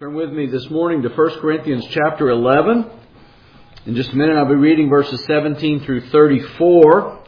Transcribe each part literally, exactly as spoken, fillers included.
Turn with me this morning to First Corinthians chapter eleven. In just a minute I'll be reading verses seventeen through thirty-four.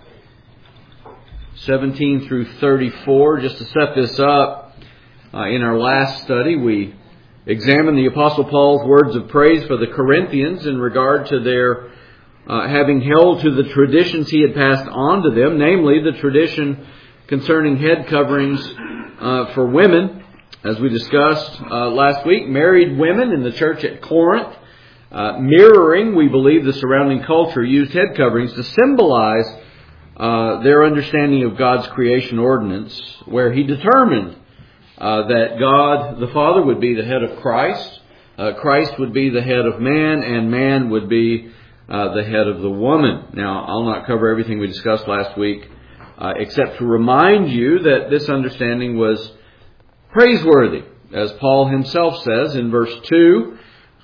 seventeen through thirty-four. Just to set this up, uh, in our last study we examined the Apostle Paul's words of praise for the Corinthians in regard to their uh, having held to the traditions he had passed on to them, namely the tradition concerning head coverings uh, for women. As we discussed uh, last week, married women in the church at Corinth, uh, mirroring, we believe, the surrounding culture, used head coverings to symbolize uh, their understanding of God's creation ordinance, where He determined uh, that God the Father would be the head of Christ, uh, Christ would be the head of man, and man would be uh, the head of the woman. Now, I'll not cover everything we discussed last week, uh, except to remind you that this understanding was praiseworthy, as Paul himself says in verse two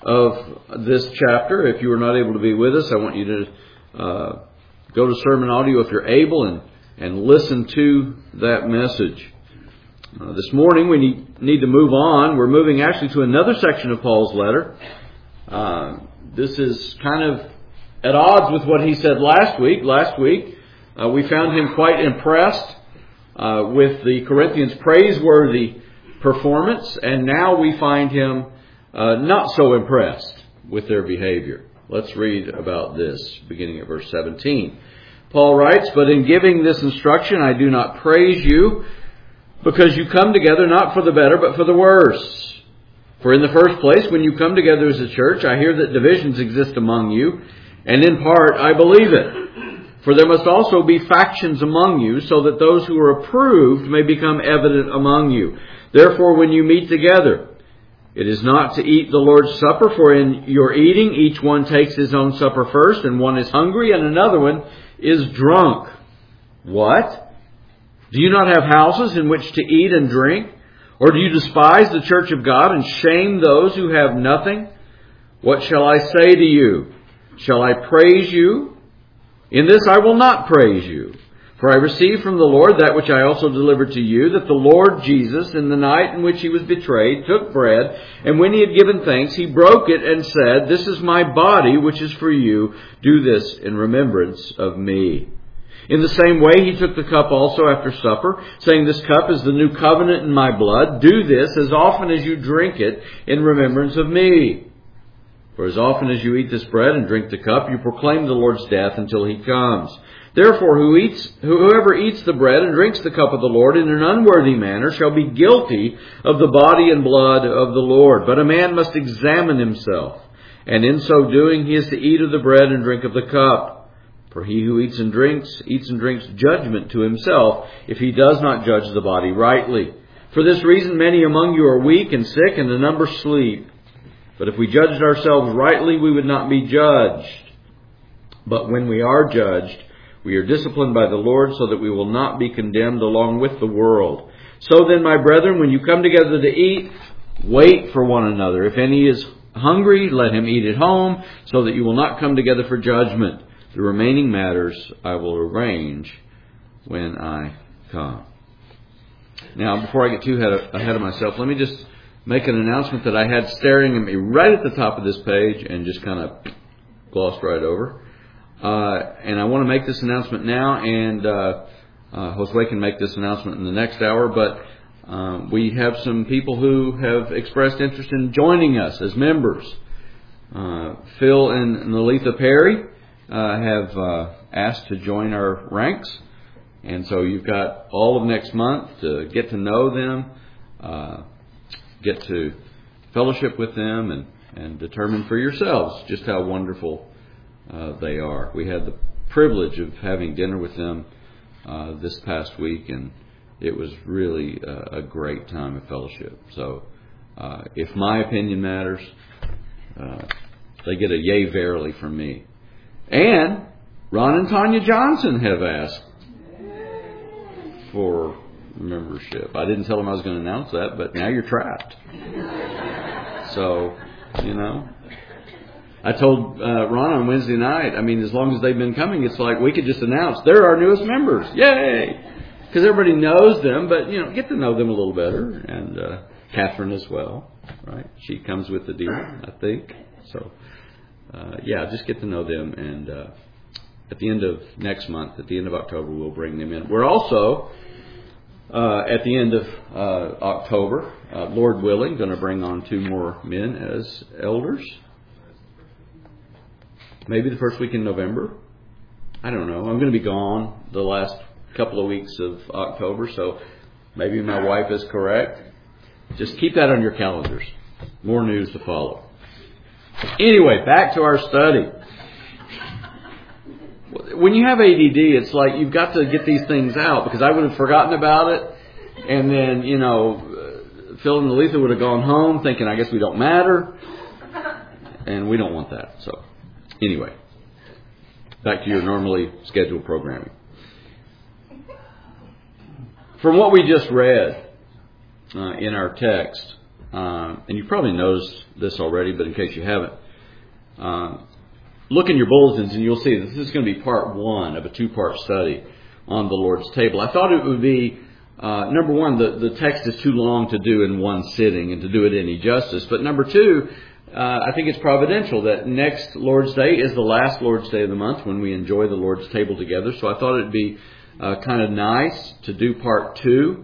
of this chapter. If you were not able to be with us, I want you to uh, go to sermon audio if you're able and, and listen to that message. Uh, this morning we need, need to move on. We're moving actually to another section of Paul's letter. Uh, this is kind of at odds with what he said last week. Last week uh, we found him quite impressed uh, with the Corinthians' praiseworthy performance, and now we find him uh, not so impressed with their behavior. Let's read about this, beginning at verse seventeen. Paul writes, "But in giving this instruction I do not praise you, because you come together not for the better, but for the worse. For in the first place, when you come together as a church, I hear that divisions exist among you, and in part I believe it. For there must also be factions among you, so that those who are approved may become evident among you. Therefore, when you meet together, it is not to eat the Lord's Supper, for in your eating each one takes his own supper first, and one is hungry and another one is drunk. What? Do you not have houses in which to eat and drink? Or do you despise the church of God and shame those who have nothing? What shall I say to you? Shall I praise you? In this I will not praise you. For I received from the Lord that which I also delivered to you, that the Lord Jesus, in the night in which He was betrayed, took bread, and when He had given thanks, He broke it and said, 'This is my body, which is for you. Do this in remembrance of me.' In the same way, He took the cup also after supper, saying, 'This cup is the new covenant in my blood. Do this as often as you drink it in remembrance of me. For as often as you eat this bread and drink the cup, you proclaim the Lord's death until He comes. Therefore, who eats, whoever eats the bread and drinks the cup of the Lord in an unworthy manner shall be guilty of the body and blood of the Lord. But a man must examine himself, and in so doing he is to eat of the bread and drink of the cup. For he who eats and drinks, eats and drinks judgment to himself, if he does not judge the body rightly. For this reason many among you are weak and sick, and a number sleep. But if we judged ourselves rightly, we would not be judged. But when we are judged, we are disciplined by the Lord, so that we will not be condemned along with the world. So then, my brethren, when you come together to eat, wait for one another. If any is hungry, let him eat at home, so that you will not come together for judgment. The remaining matters I will arrange when I come." Now, before I get too ahead of myself, let me just make an announcement that I had staring at me right at the top of this page and just kind of glossed right over. Uh, and I want to make this announcement now, and uh, uh, Josue can make this announcement in the next hour. But uh, we have some people who have expressed interest in joining us as members. Uh, Phil and Nalitha Perry uh, have uh, asked to join our ranks, and so you've got all of next month to get to know them, uh, get to fellowship with them, and, and determine for yourselves just how wonderful Uh, they are. We had the privilege of having dinner with them uh, this past week, and it was really uh, a great time of fellowship. So, uh, if my opinion matters, uh, they get a yay verily from me. And Ron and Tanya Johnson have asked for membership. I didn't tell them I was going to announce that, but now you're trapped. So, you know. I told uh, Ron on Wednesday night, I mean, as long as they've been coming, it's like we could just announce they're our newest members. Yay! Because everybody knows them, but, you know, get to know them a little better and uh, Catherine as well, right? She comes with the deal, I think. So, uh, yeah, just get to know them. And uh, at the end of next month, at the end of October, we'll bring them in. We're also, uh, at the end of uh, October, uh, Lord willing, going to bring on two more men as elders. Maybe the first week in November. I don't know. I'm going to be gone the last couple of weeks of October, so maybe my wife is correct. Just keep that on your calendars. More news to follow. Anyway, back to our study. When you have A D D, it's like you've got to get these things out, because I would have forgotten about it, and then, you know, Phil and Aletha would have gone home thinking, I guess we don't matter, and we don't want that. So, anyway, back to your normally scheduled programming. From what we just read uh, in our text, uh, and you probably noticed this already, but in case you haven't, uh, look in your bulletins and you'll see this is going to be part one of a two-part study on the Lord's table. I thought it would be, uh, number one, the, the text is too long to do in one sitting and to do it any justice. But number two, uh, I think it's providential that next Lord's Day is the last Lord's Day of the month when we enjoy the Lord's table together. So I thought it would be uh, kind of nice to do part two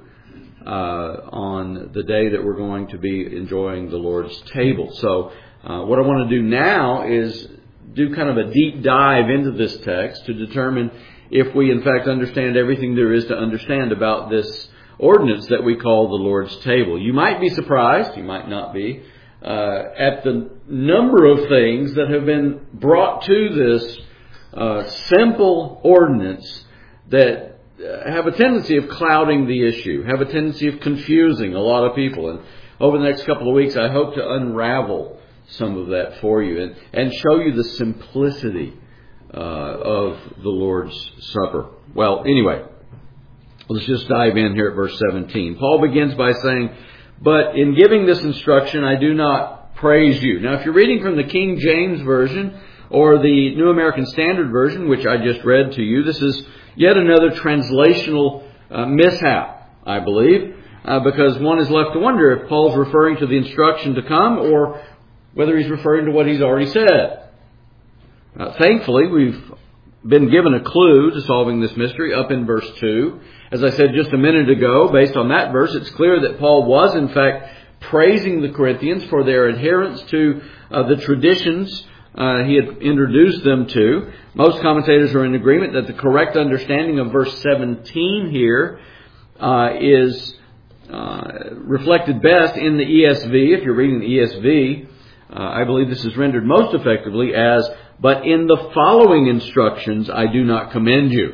uh, on the day that we're going to be enjoying the Lord's table. So uh, what I want to do now is do kind of a deep dive into this text to determine if we in fact understand everything there is to understand about this ordinance that we call the Lord's table. You might be surprised, you might not be, uh, at the number of things that have been brought to this uh, simple ordinance that have a tendency of clouding the issue, have a tendency of confusing a lot of people. And over the next couple of weeks, I hope to unravel some of that for you and, and show you the simplicity uh, of the Lord's Supper. Well, anyway, let's just dive in here at verse seventeen. Paul begins by saying, "But in giving this instruction, I do not praise you." Now, if you're reading from the King James Version or the New American Standard Version, which I just read to you, this is yet another translational uh, mishap, I believe, uh, because one is left to wonder if Paul's referring to the instruction to come or whether he's referring to what he's already said. Uh, thankfully, we've been given a clue to solving this mystery up in verse two. As I said just a minute ago, based on that verse, it's clear that Paul was, in fact, praising the Corinthians for their adherence to uh, the traditions uh, he had introduced them to. Most commentators are in agreement that the correct understanding of verse seventeen here uh, is uh, reflected best in the E S V. If you're reading the E S V, Uh, I believe this is rendered most effectively as, "But in the following instructions I do not commend you."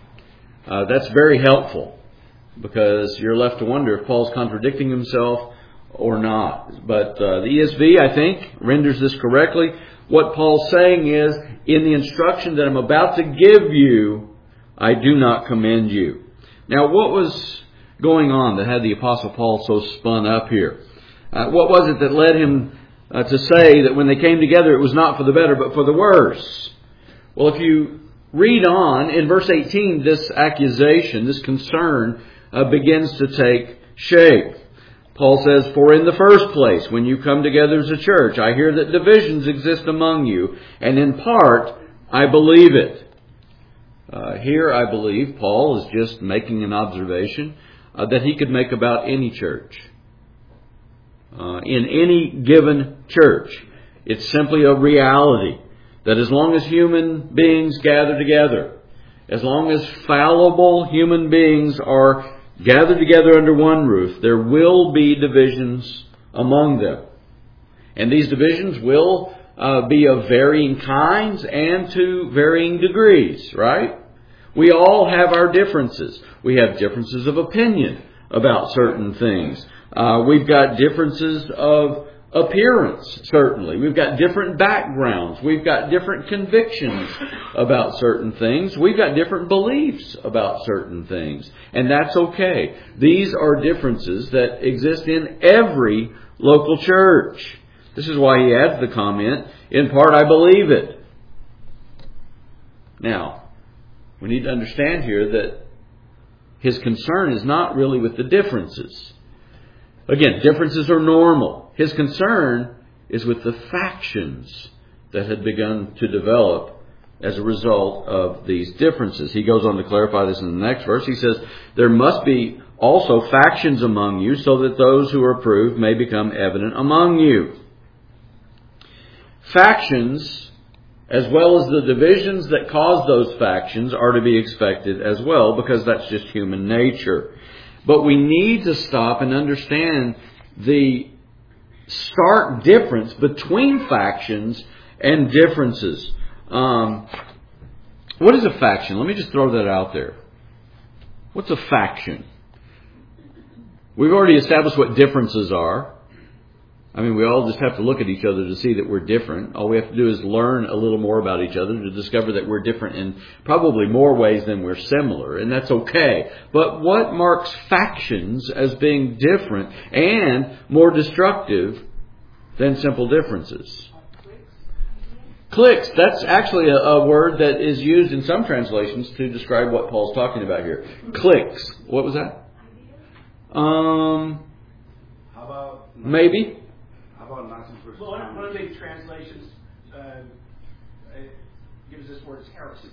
Uh, that's very helpful because you're left to wonder if Paul's contradicting himself or not. But uh, the E S V, I think, renders this correctly. What Paul's saying is, in the instruction that I'm about to give you, I do not commend you. Now, what was going on that had the Apostle Paul so spun up here? Uh, what was it that led him Uh, to say that when they came together it was not for the better but for the worse? Well, if you read on in verse eighteen, this accusation, this concern uh, begins to take shape. Paul says, "For in the first place, when you come together as a church, I hear that divisions exist among you, and in part I believe it." Uh, here I believe Paul is just making an observation uh, that he could make about any church. Uh, in any given church. It's simply a reality that as long as human beings gather together, as long as fallible human beings are gathered together under one roof, there will be divisions among them. And these divisions will uh, be of varying kinds and to varying degrees, right? We all have our differences. We have differences of opinion about certain things. Uh, we've got differences of appearance, certainly. We've got different backgrounds. We've got different convictions about certain things. We've got different beliefs about certain things. And that's okay. These are differences that exist in every local church. This is why he adds the comment, "In part I believe it." Now, we need to understand here that his concern is not really with the differences. Again, differences are normal. His concern is with the factions that had begun to develop as a result of these differences. He goes on to clarify this in the next verse. He says, there must be also factions among you, so that those who are approved may become evident among you. Factions, as well as the divisions that cause those factions, are to be expected as well, because that's just human nature. But we need to stop and understand the stark difference between factions and differences. Um, what is a faction? Let me just throw that out there. What's a faction? We've already established what differences are. I mean, we all just have to look at each other to see that we're different. All we have to do is learn a little more about each other to discover that we're different in probably more ways than we're similar, and that's okay. But what marks factions as being different and more destructive than simple differences? Cliques. That's actually a, a word that is used in some translations to describe what Paul's talking about here. Cliques. What was that? Um, How about maybe. How about Nazis versus Well, one, one of the translations uh, gives this word as heresies.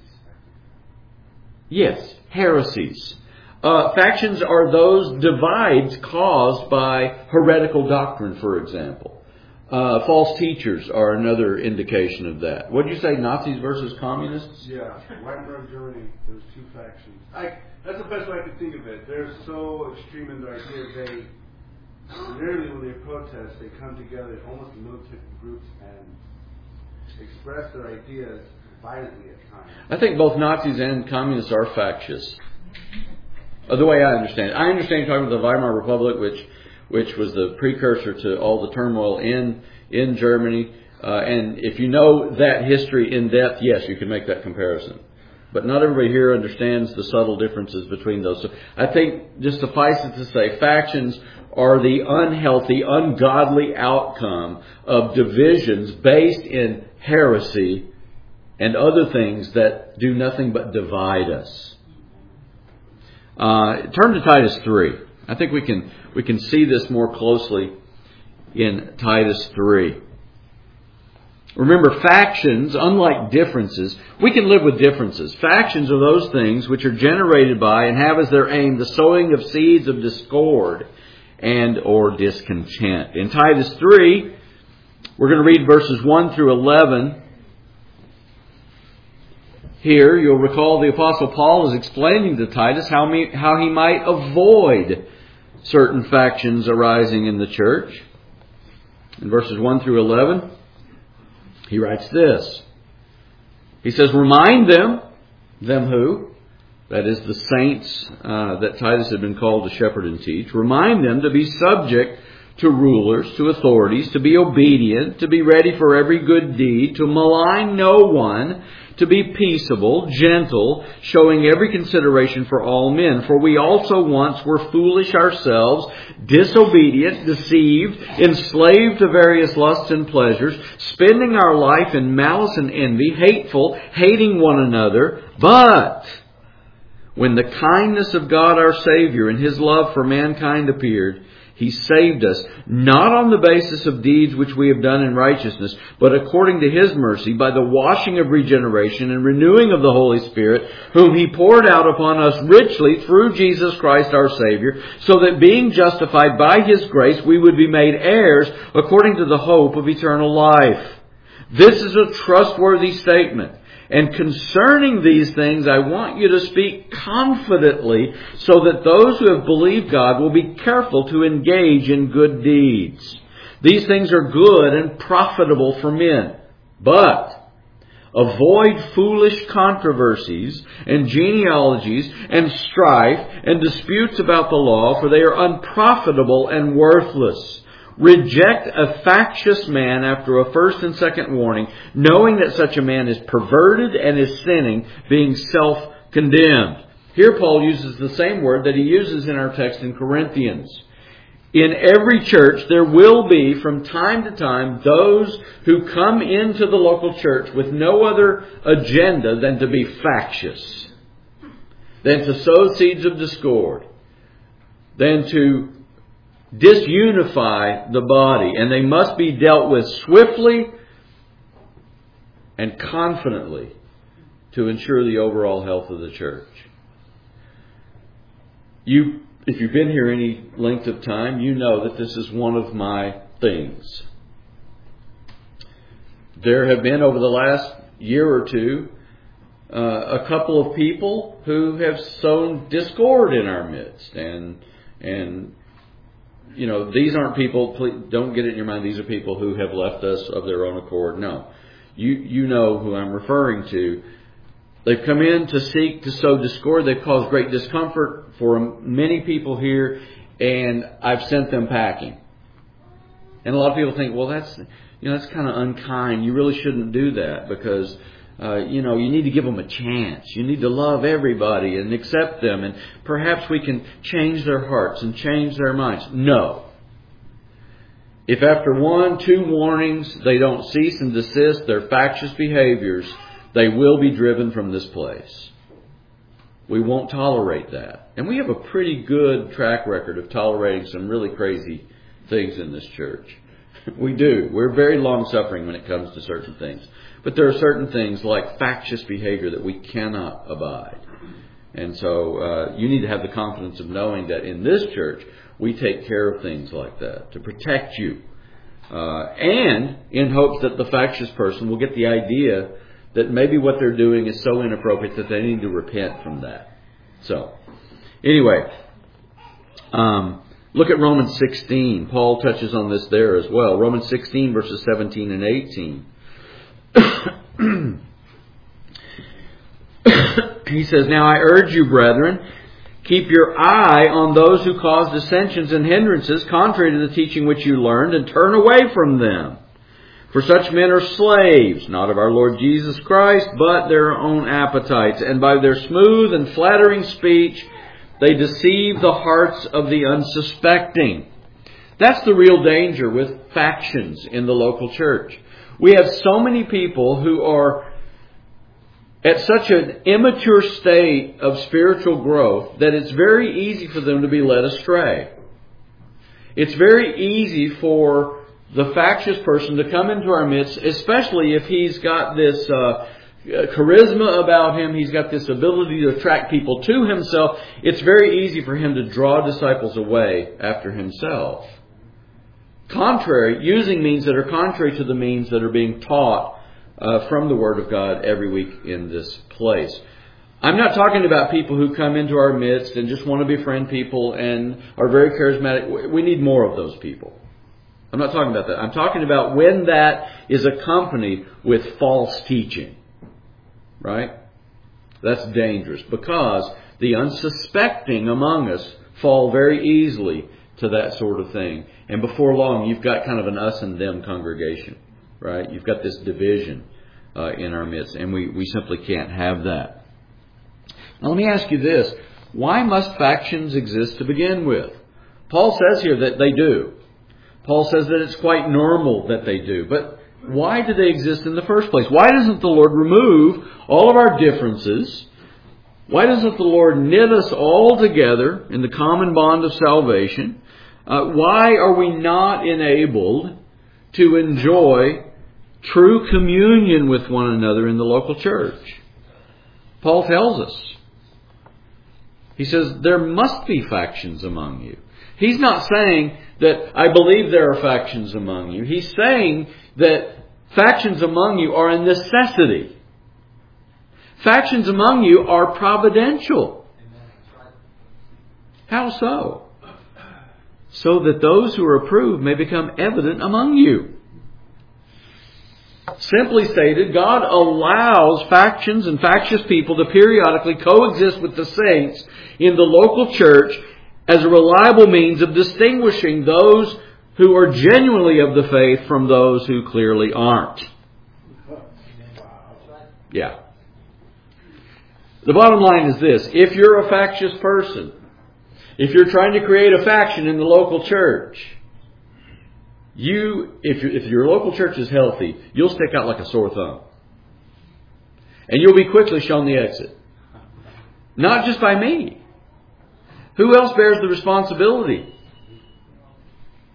Yes, heresies. Uh, factions are those divides caused by heretical doctrine, for example. Uh, false teachers are another indication of that. What did you say, Nazis versus communists? Yeah, Weinberg, Germany, there's two factions. I, that's the best way I could think of it. They're so extreme in their ideas. They, rarely when they protest, they come together almost in militant groups and express their ideas violently at times. I think both Nazis and communists are factious. Uh, the way I understand it. I understand you're talking about the Weimar Republic, which which was the precursor to all the turmoil in in Germany. Uh, and if you know that history in depth, yes, you can make that comparison. But not everybody here understands the subtle differences between those. So I think just suffice it to say, factions are the unhealthy, ungodly outcome of divisions based in heresy and other things that do nothing but divide us. Uh, turn to Titus three. I think we can we can see this more closely in Titus three. Remember, factions, unlike differences, we can live with differences. Factions are those things which are generated by and have as their aim the sowing of seeds of discord and or discontent. In Titus three, we're going to read verses one through eleven. Here, you'll recall the Apostle Paul is explaining to Titus how, me, how he might avoid certain factions arising in the church. In verses one through eleven, he writes this. He says, remind them, them who? That is the saints uh, that Titus had been called to shepherd and teach. Remind them to be subject to rulers, to authorities, to be obedient, to be ready for every good deed, to malign no one, to be peaceable, gentle, showing every consideration for all men. For we also once were foolish ourselves, disobedient, deceived, enslaved to various lusts and pleasures, spending our life in malice and envy, hateful, hating one another. But when the kindness of God our Savior and His love for mankind appeared, He saved us, not on the basis of deeds which we have done in righteousness, but according to His mercy, by the washing of regeneration and renewing of the Holy Spirit, whom He poured out upon us richly through Jesus Christ our Savior, so that being justified by His grace, we would be made heirs according to the hope of eternal life. This is a trustworthy statement. And concerning these things, I want you to speak confidently so that those who have believed God will be careful to engage in good deeds. These things are good and profitable for men. But avoid foolish controversies and genealogies and strife and disputes about the law, for they are unprofitable and worthless. Reject a factious man after a first and second warning, knowing that such a man is perverted and is sinning, being self-condemned. Here Paul uses the same word that he uses in our text in Corinthians. In every church there will be from time to time those who come into the local church with no other agenda than to be factious, than to sow seeds of discord, than to disunify the body, and they must be dealt with swiftly and confidently to ensure the overall health of the church. You, if you've been here any length of time, you know that this is one of my things. There have been, over the last year or two, uh, a couple of people who have sown discord in our midst. And, and you know, these aren't people, please, don't get it in your mind, these are people who have left us of their own accord. No. You, you know who I'm referring to. They've come in to seek to sow discord. They've caused great discomfort for many people here, and I've sent them packing. And a lot of people think, well, that's, you know, that's kind of unkind. You really shouldn't do that because, uh, you know, you need to give them a chance. You need to love everybody and accept them, and perhaps we can change their hearts and change their minds. No. If after one, two warnings, they don't cease and desist their factious behaviors, they will be driven from this place. We won't tolerate that. And we have a pretty good track record of tolerating some really crazy things in this church. We do. We're very long-suffering when it comes to certain things. But there are certain things like factious behavior that we cannot abide. And so uh, you need to have the confidence of knowing that in this church, we take care of things like that to protect you. Uh, and in hopes that the factious person will get the idea that maybe what they're doing is so inappropriate that they need to repent from that. So, anyway, um, look at Romans sixteen. Paul touches on this there as well. Romans sixteen, verses seventeen and eighteen. He says, "Now I urge you, brethren, keep your eye on those who cause dissensions and hindrances, contrary to the teaching which you learned, and turn away from them. For such men are slaves, not of our Lord Jesus Christ, but their own appetites. And by their smooth and flattering speech, they deceive the hearts of the unsuspecting." That's the real danger with factions in the local church. We have so many people who are at such an immature state of spiritual growth that it's very easy for them to be led astray. It's very easy for the factious person to come into our midst, especially if he's got this uh, charisma about him, he's got this ability to attract people to himself. It's very easy for him to draw disciples away after himself. Contrary, using means that are contrary to the means that are being taught uh, from the Word of God every week in this place. I'm not talking about people who come into our midst and just want to befriend people and are very charismatic. We need more of those people. I'm not talking about that. I'm talking about when that is accompanied with false teaching. Right? That's dangerous because the unsuspecting among us fall very easily to that sort of thing. And before long, you've got kind of an us and them congregation. Right? You've got this division uh, in our midst. And we, we simply can't have that. Now let me ask you this. Why must factions exist to begin with? Paul says here that they do. Paul says that it's quite normal that they do. But why do they exist in the first place? Why doesn't the Lord remove all of our differences? Why doesn't the Lord knit us all together in the common bond of salvation? Uh, why are we not enabled to enjoy true communion with one another in the local church? Paul tells us. He says there must be factions among you. He's not saying that I believe there are factions among you. He's saying that factions among you are a necessity. Factions among you are providential. How so? So that those who are approved may become evident among you. Simply stated, God allows factions and factious people to periodically coexist with the saints in the local church as a reliable means of distinguishing those who are genuinely of the faith from those who clearly aren't. Yeah. The bottom line is this. If you're a factious person, if you're trying to create a faction in the local church, you, if, you, if your local church is healthy, you'll stick out like a sore thumb. And you'll be quickly shown the exit. Not just by me. Who else bears the responsibility?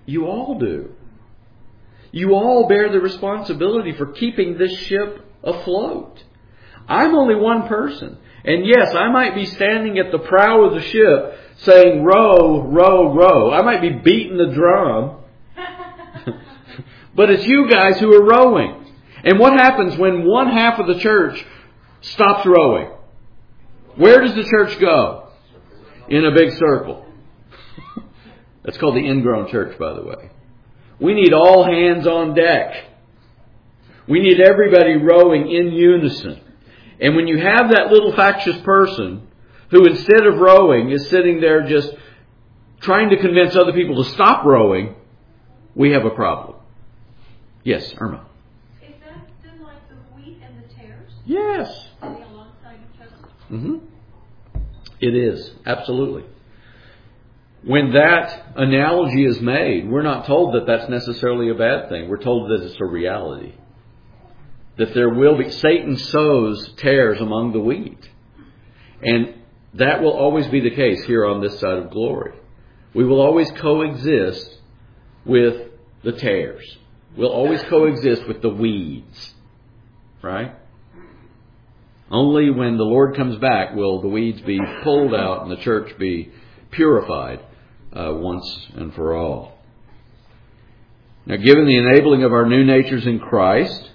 You all do. You all bear the responsibility for keeping this ship afloat. I'm only one person. And yes, I might be standing at the prow of the ship saying, row, row, row. I might be beating the drum. But it's you guys who are rowing. And what happens when one half of the church stops rowing? Where does the church go? In a big circle. That's called the ingrown church, by the way. We need all hands on deck. We need everybody rowing in unison. And when you have that little factious person who instead of rowing is sitting there just trying to convince other people to stop rowing, we have a problem. Yes, Irma. Is that then like the wheat and the tares? Yes. Are they alongside each other? Mm-hmm. It is, absolutely. When that analogy is made, we're not told that that's necessarily a bad thing. We're told that it's a reality. That there will be, Satan sows tares among the wheat. And that will always be the case here on this side of glory. We will always coexist with the tares. We'll always coexist with the weeds. Right? Only when the Lord comes back will the weeds be pulled out and the church be purified uh, once and for all. Now, given the enabling of our new natures in Christ,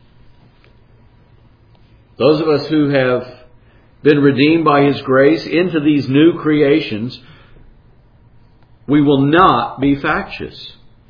those of us who have been redeemed by His grace into these new creations, we will not be factious.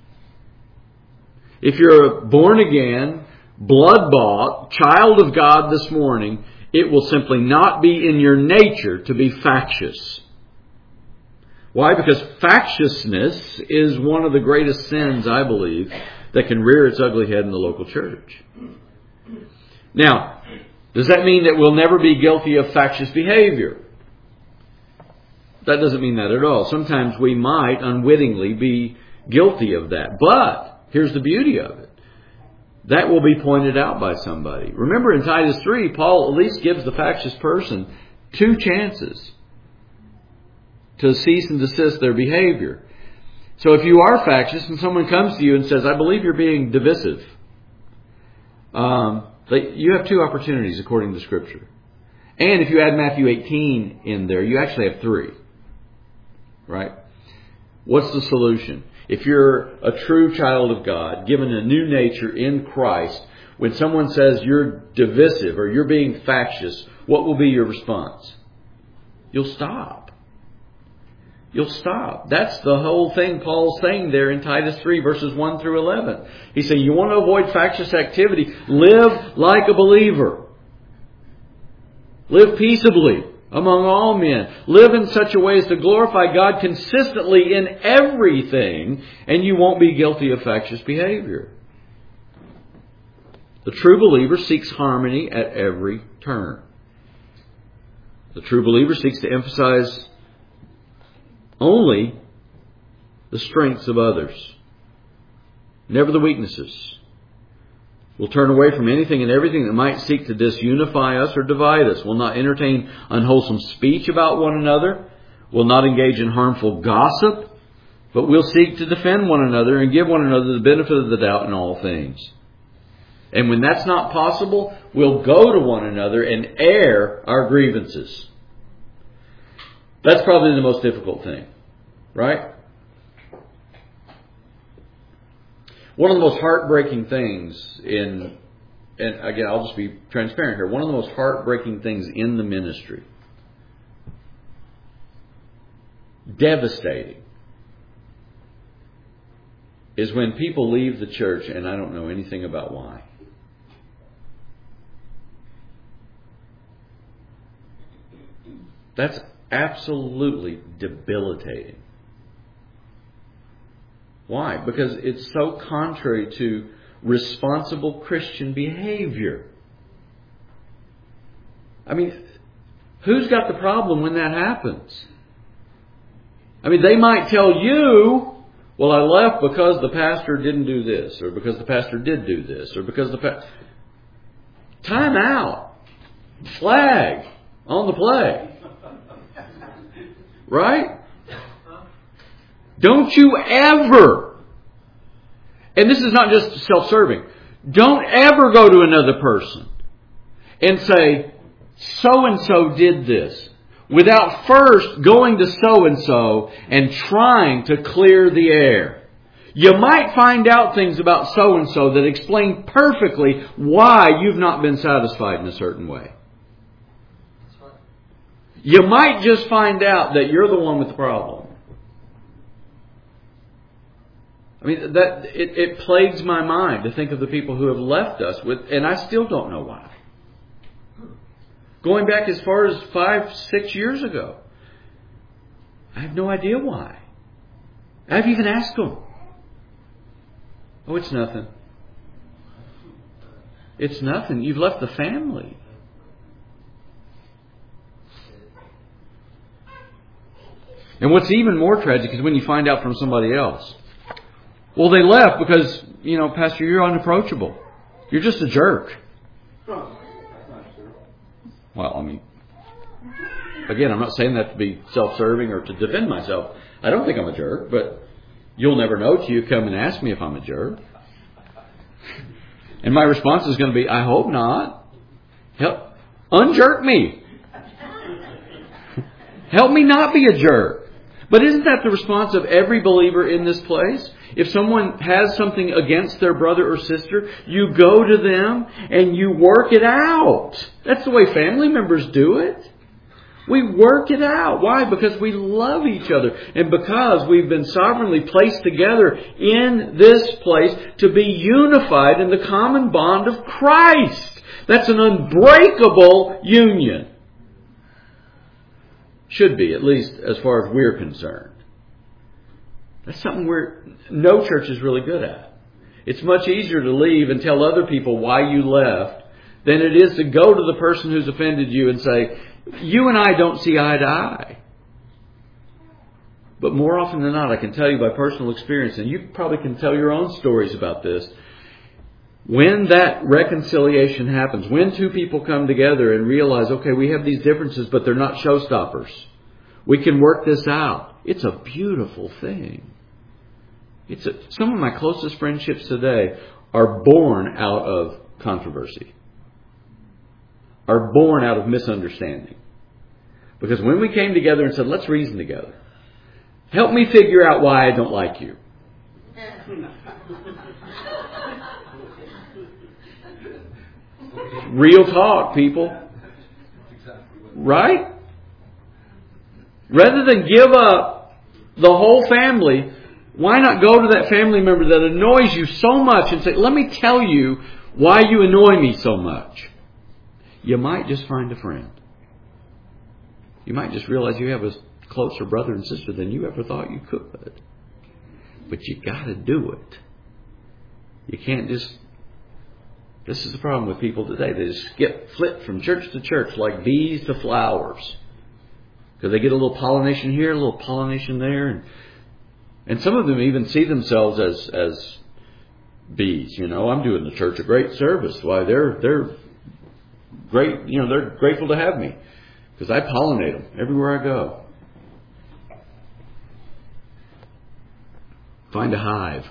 If you're a born again, blood-bought child of God this morning, it will simply not be in your nature to be factious. Why? Because factiousness is one of the greatest sins, I believe, that can rear its ugly head in the local church. Now, does that mean that we'll never be guilty of factious behavior? That doesn't mean that at all. Sometimes we might unwittingly be guilty of that. But here's the beauty of it. That will be pointed out by somebody. Remember in Titus three, Paul at least gives the factious person two chances to cease and desist their behavior. So if you are factious and someone comes to you and says, I believe you're being divisive, um, you have two opportunities according to Scripture. And if you add Matthew eighteen in there, you actually have three. Right? What's the solution? If you're a true child of God, given a new nature in Christ, when someone says you're divisive or you're being factious, what will be your response? You'll stop. You'll stop. That's the whole thing Paul's saying there in Titus three, verses one through eleven. He's saying you want to avoid factious activity, live like a believer. Live peaceably among all men. Live in such a way as to glorify God consistently in everything, and you won't be guilty of factious behavior. The true believer seeks harmony at every turn. The true believer seeks to emphasize only the strengths of others, never the weaknesses. We'll turn away from anything and everything that might seek to disunify us or divide us. We'll not entertain unwholesome speech about one another. We'll not engage in harmful gossip, but we'll seek to defend one another and give one another the benefit of the doubt in all things. And when that's not possible, we'll go to one another and air our grievances. That's probably the most difficult thing, right? One of the most heartbreaking things in, and again, I'll just be transparent here, one of the most heartbreaking things in the ministry, devastating, is when people leave the church and I don't know anything about why. That's absolutely debilitating. Why? Because it's so contrary to responsible Christian behavior. I mean, who's got the problem when that happens? I mean, they might tell you, well, I left because the pastor didn't do this, or because the pastor did do this, or because the pastor... Time out. Flag on the play. Right? Don't you ever And this is not just self-serving. Don't ever go to another person and say, so-and-so did this, without first going to so-and-so and trying to clear the air. You might find out things about so-and-so that explain perfectly why you've not been satisfied in a certain way. You might just find out that you're the one with the problem. I mean, that it, it plagues my mind to think of the people who have left us with, and I still don't know why. Going back as far as five, six years ago, I have no idea why. I've even asked them. Oh, it's nothing. It's nothing. You've left the family. And what's even more tragic is when you find out from somebody else. Well, they left because, you know, Pastor, you're unapproachable. You're just a jerk. Well, I mean, again, I'm not saying that to be self-serving or to defend myself. I don't think I'm a jerk, but you'll never know till you come and ask me if I'm a jerk. And my response is going to be, I hope not. Help, unjerk me. Help me not be a jerk. But isn't that the response of every believer in this place? If someone has something against their brother or sister, you go to them and you work it out. That's the way family members do it. We work it out. Why? Because we love each other. And because we've been sovereignly placed together in this place to be unified in the common bond of Christ. That's an unbreakable union. Should be, at least as far as we're concerned. That's something we're, no church is really good at. It's much easier to leave and tell other people why you left than it is to go to the person who's offended you and say, you and I don't see eye to eye. But more often than not, I can tell you by personal experience, and you probably can tell your own stories about this, when that reconciliation happens, when two people come together and realize, okay, we have these differences, but they're not showstoppers. We can work this out. It's a beautiful thing. It's a, some of my closest friendships today are born out of controversy, are born out of misunderstanding. Because when we came together and said, let's reason together, help me figure out why I don't like you. Real talk, people. Right? Rather than give up the whole family, why not go to that family member that annoys you so much and say, let me tell you why you annoy me so much. You might just find a friend. You might just realize you have a closer brother and sister than you ever thought you could. But you got to do it. You can't just... This is the problem with people today. They just get flipped from church to church like bees to flowers. Because they get a little pollination here, a little pollination there. And, and some of them even see themselves as as bees. You know, I'm doing the church a great service. Why, they're they're great. You know, they're grateful to have me. Because I pollinate them everywhere I go. Find a hive.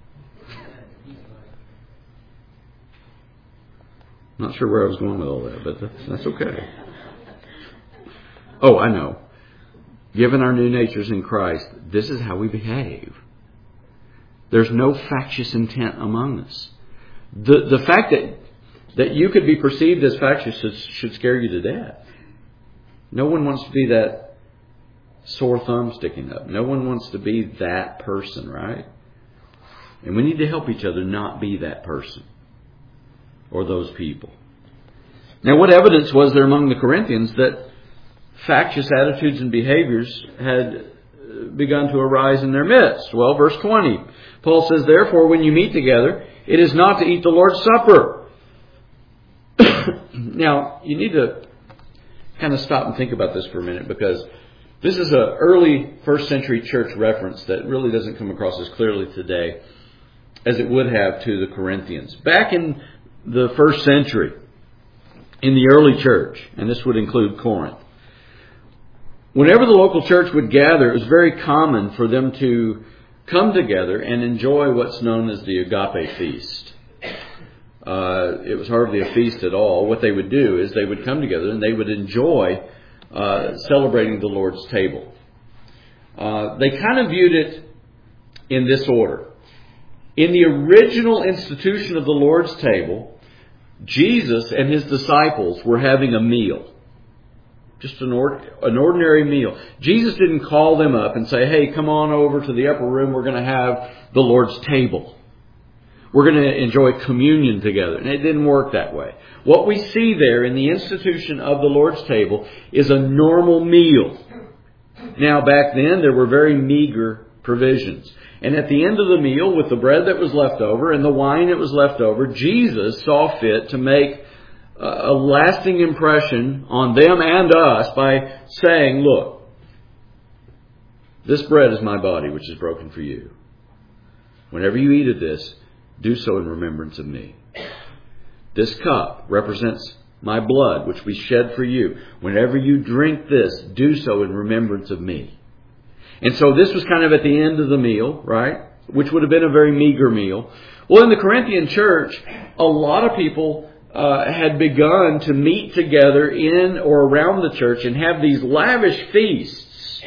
Not sure where I was going with all that, but that's, that's okay. Oh, I know. Given our new natures in Christ, this is how we behave. There's no factious intent among us. The the fact that that you could be perceived as factious should, should scare you to death. No one wants to be that sore thumb sticking up. No one wants to be that person, right? And we need to help each other not be that person or those people. Now, what evidence was there among the Corinthians that factious attitudes and behaviors had begun to arise in their midst? Well, verse twenty, Paul says, therefore, when you meet together, it is not to eat the Lord's Supper. Now, you need to kind of stop and think about this for a minute, because this is an early first century church reference that really doesn't come across as clearly today as it would have to the Corinthians. Back in the first century, in the early church, and this would include Corinth, whenever the local church would gather, it was very common for them to come together and enjoy what's known as the agape feast. Uh, it was hardly a feast at all. What they would do is they would come together and they would enjoy uh, celebrating the Lord's table. Uh, they kind of viewed it in this order. In the original institution of the Lord's table, Jesus and His disciples were having a meal. Just an, or, an ordinary meal. Jesus didn't call them up and say, hey, come on over to the upper room. We're going to have the Lord's table. We're going to enjoy communion together. And it didn't work that way. What we see there in the institution of the Lord's table is a normal meal. Now, back then, there were very meager provisions. And at the end of the meal, with the bread that was left over and the wine that was left over, Jesus saw fit to make a lasting impression on them and us by saying, look, this bread is my body, which is broken for you. Whenever you eat of this, do so in remembrance of me. This cup represents my blood, which we shed for you. Whenever you drink this, do so in remembrance of me. And so this was kind of at the end of the meal, right? Which would have been a very meager meal. Well, in the Corinthian church, a lot of people uh, had begun to meet together in or around the church and have these lavish feasts.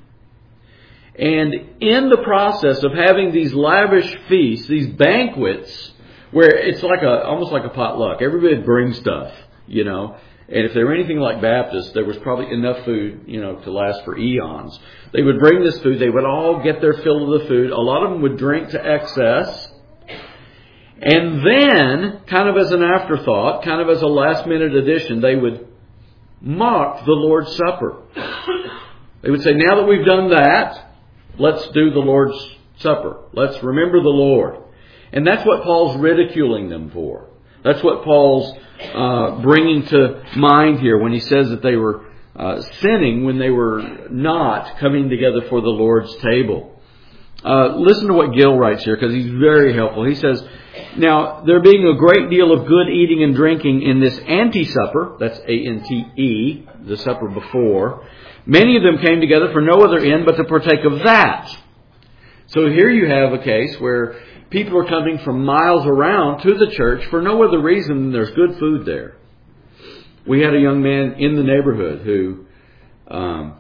And in the process of having these lavish feasts, these banquets, where it's like a almost like a potluck. Everybody would bring stuff, you know. And if they were anything like Baptists, there was probably enough food, you know, to last for eons. They would bring this food. They would all get their fill of the food. A lot of them would drink to excess. And then, kind of as an afterthought, kind of as a last-minute addition, they would mock the Lord's Supper. They would say, now that we've done that, let's do the Lord's Supper. Let's remember the Lord. And that's what Paul's ridiculing them for. That's what Paul's uh, bringing to mind here when he says that they were uh, sinning when they were not coming together for the Lord's table. Uh, listen to what Gill writes here, because he's very helpful. He says, now, there being a great deal of good eating and drinking in this ante-supper, that's A N T E, the supper before, many of them came together for no other end but to partake of that. So here you have a case where people are coming from miles around to the church for no other reason than there's good food there. We had a young man in the neighborhood who, um,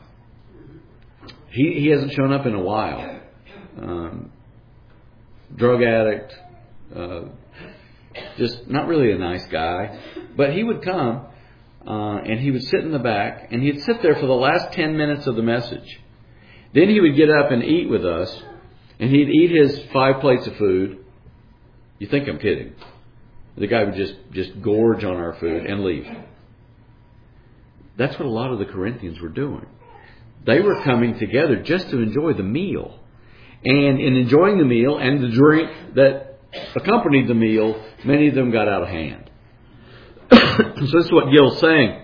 he, he hasn't shown up in a while. Um, drug addict, uh, just not really a nice guy. But he would come uh, and he would sit in the back and he'd sit there for the last ten minutes of the message. Then he would get up and eat with us. And he'd eat his five plates of food. You think I'm kidding. The guy would just, just gorge on our food and leave. That's what a lot of the Corinthians were doing. They were coming together just to enjoy the meal. And in enjoying the meal and the drink that accompanied the meal, many of them got out of hand. So this is what Gill's saying.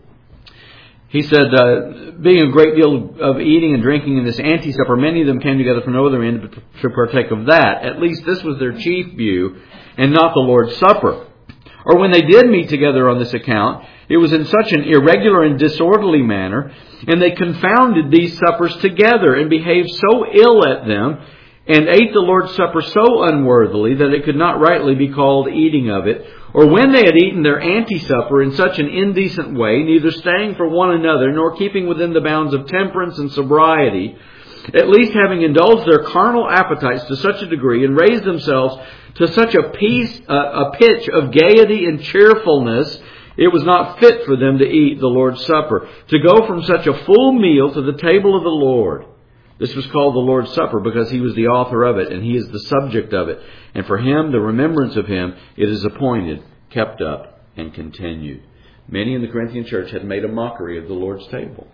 He said, uh, being a great deal of eating and drinking in this ante-supper, many of them came together for no other end but to partake of that. At least this was their chief view, and not the Lord's Supper. Or when they did meet together on this account, it was in such an irregular and disorderly manner, and they confounded these suppers together and behaved so ill at them, and ate the Lord's Supper so unworthily that it could not rightly be called eating of it. Or when they had eaten their ante-supper in such an indecent way, neither staying for one another, nor keeping within the bounds of temperance and sobriety, at least having indulged their carnal appetites to such a degree, and raised themselves to such a, piece, uh, a pitch of gaiety and cheerfulness, it was not fit for them to eat the Lord's Supper. To go from such a full meal to the table of the Lord. This was called the Lord's Supper because He was the author of it and He is the subject of it. And for Him, the remembrance of Him, it is appointed, kept up, and continued. Many in the Corinthian church had made a mockery of the Lord's table.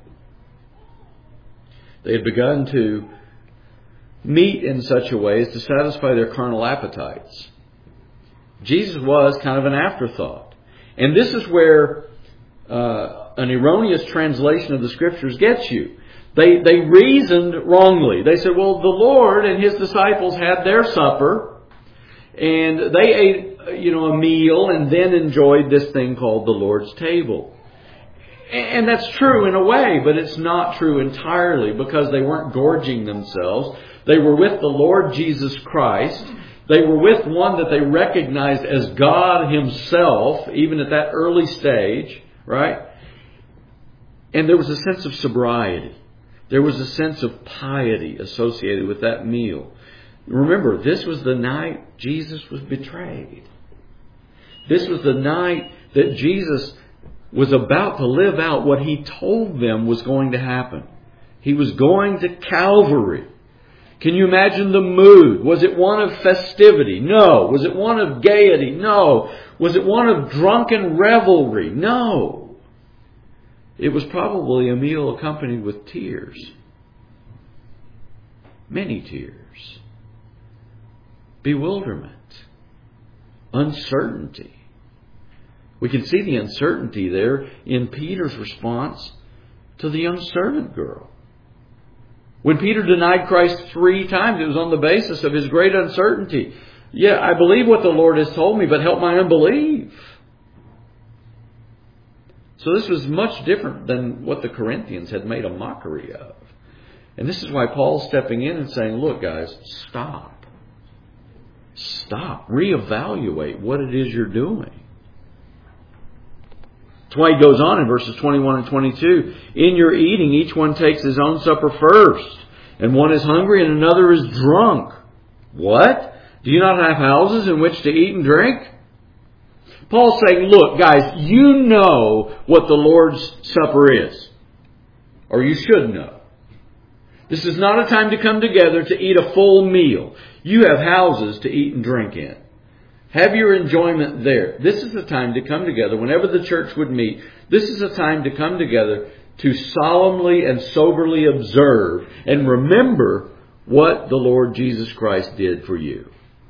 They had begun to meet in such a way as to satisfy their carnal appetites. Jesus was kind of an afterthought. And this is where uh, an erroneous translation of the Scriptures gets you. They they reasoned wrongly. They said, well, the Lord and His disciples had their supper, and they ate, you know, a meal and then enjoyed this thing called the Lord's table. And that's true in a way, but it's not true entirely because they weren't gorging themselves. They were with the Lord Jesus Christ. They were with one that they recognized as God Himself, even at that early stage, right? And there was a sense of sobriety. There was a sense of piety associated with that meal. Remember, this was the night Jesus was betrayed. This was the night that Jesus was about to live out what He told them was going to happen. He was going to Calvary. Can you imagine the mood? Was it one of festivity? No. Was it one of gaiety? No. Was it one of drunken revelry? No. It was probably a meal accompanied with tears. Many tears. Bewilderment. Uncertainty. We can see the uncertainty there in Peter's response to the young servant girl. When Peter denied Christ three times, it was on the basis of his great uncertainty. Yeah, I believe what the Lord has told me, but help my unbelief. So this was much different than what the Corinthians had made a mockery of. And this is why Paul's stepping in and saying, look guys, stop. Stop. Reevaluate what it is you're doing. That's why he goes on in verses twenty-one and twenty-two. In your eating, each one takes his own supper first. And one is hungry and another is drunk. What? Do you not have houses in which to eat and drink? Paul's saying, look, guys, you know what the Lord's Supper is. Or you should know. This is not a time to come together to eat a full meal. You have houses to eat and drink in. Have your enjoyment there. This is the time to come together. Whenever the church would meet, this is a time to come together to solemnly and soberly observe and remember what the Lord Jesus Christ did for you.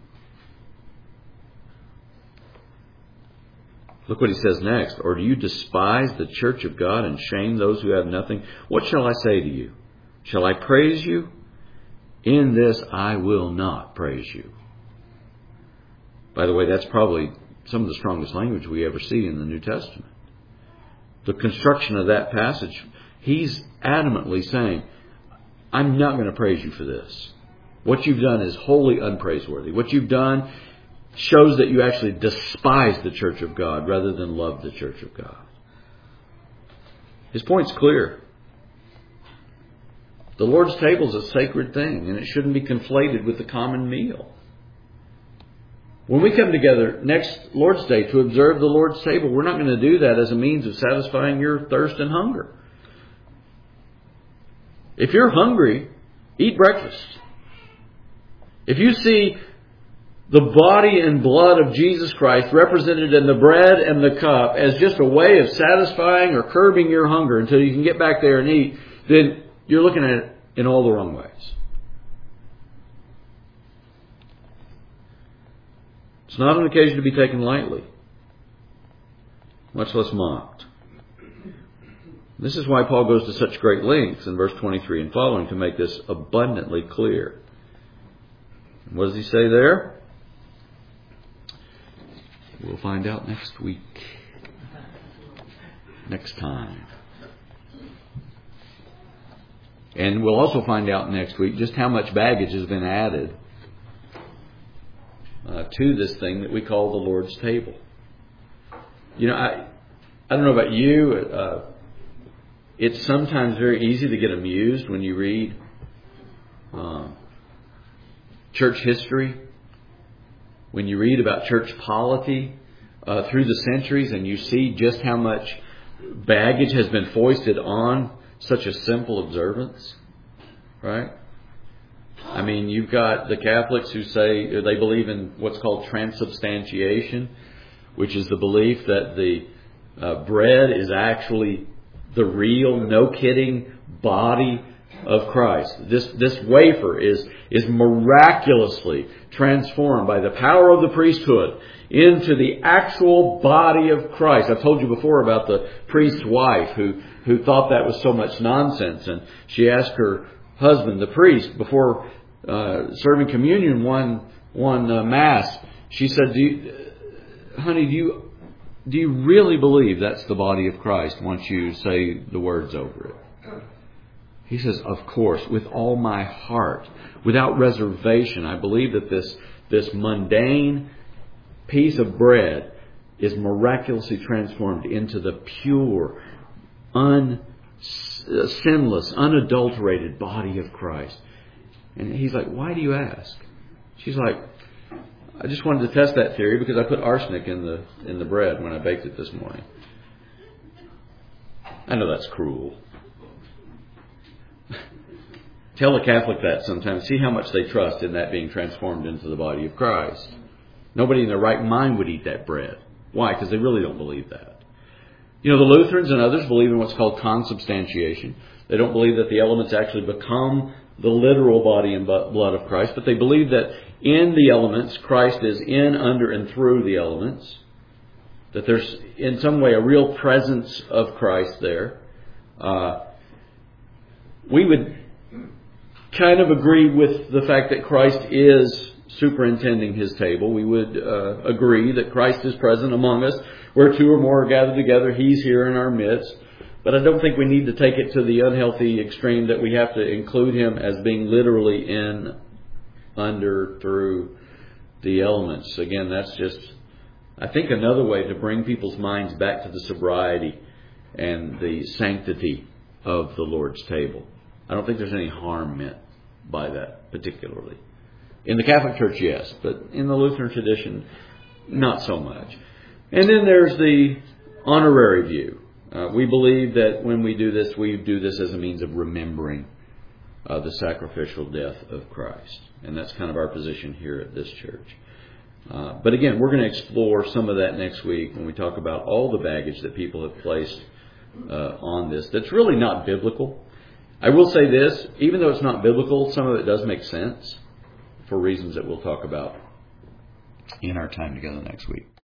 Look what he says next. Or do you despise the church of God and shame those who have nothing? What shall I say to you? Shall I praise you? In this I will not praise you. By the way, that's probably some of the strongest language we ever see in the New Testament. The construction of that passage, he's adamantly saying, I'm not going to praise you for this. What you've done is wholly unpraiseworthy. What you've done shows that you actually despise the church of God rather than love the church of God. His point's clear. The Lord's table is a sacred thing, and it shouldn't be conflated with the common meal. When we come together next Lord's Day to observe the Lord's table, we're not going to do that as a means of satisfying your thirst and hunger. If you're hungry, eat breakfast. If you see the body and blood of Jesus Christ represented in the bread and the cup as just a way of satisfying or curbing your hunger until you can get back there and eat, then you're looking at it in all the wrong ways. It's not an occasion to be taken lightly, much less mocked. This is why Paul goes to such great lengths in verse twenty-three and following to make this abundantly clear. What does he say there? We'll find out next week. Next time. And we'll also find out next week just how much baggage has been added uh, to this thing that we call the Lord's table. You know, I I don't know about you. Uh, it's sometimes very easy to get amused when you read uh, church history, when you read about church polity uh, through the centuries, and you see just how much baggage has been foisted on such a simple observance, right? I mean, you've got the Catholics who say they believe in what's called transubstantiation, which is the belief that the uh, bread is actually the real, no kidding, body of Christ. This this wafer is is miraculously transformed by the power of the priesthood into the actual body of Christ. I've told you before about the priest's wife who who thought that was so much nonsense, and she asked her husband, the priest, before uh, serving communion one one uh, mass. She said, "Do you, honey, do you do you really believe that's the body of Christ once you say the words over it?" He says, of course, with all my heart, without reservation. I believe that this, this mundane piece of bread is miraculously transformed into the pure, un, sinless, unadulterated body of Christ. And he's like, why do you ask? She's like, I just wanted to test that theory because I put arsenic in the in the bread when I baked it this morning. I know that's cruel. Tell a Catholic that sometimes. See how much they trust in that being transformed into the body of Christ. Nobody in their right mind would eat that bread. Why? Because they really don't believe that. You know, the Lutherans and others believe in what's called consubstantiation. They don't believe that the elements actually become the literal body and blood of Christ, but they believe that in the elements, Christ is in, under, and through the elements. That there's in some way a real presence of Christ there. Uh, we would kind of agree with the fact that Christ is superintending His table. We would uh, agree that Christ is present among us. Where two or more are gathered together, He's here in our midst. But I don't think we need to take it to the unhealthy extreme that we have to include Him as being literally in, under, through the elements. Again, that's just, I think, another way to bring people's minds back to the sobriety and the sanctity of the Lord's table. I don't think there's any harm meant by that particularly. In the Catholic Church, yes, but in the Lutheran tradition, not so much. And then there's the honorary view. Uh, we believe that when we do this, we do this as a means of remembering uh, the sacrificial death of Christ. And that's kind of our position here at this church. Uh, but again, we're going to explore some of that next week when we talk about all the baggage that people have placed uh, on this. That's really not biblical. I will say this, even though it's not biblical, some of it does make sense for reasons that we'll talk about in our time together next week.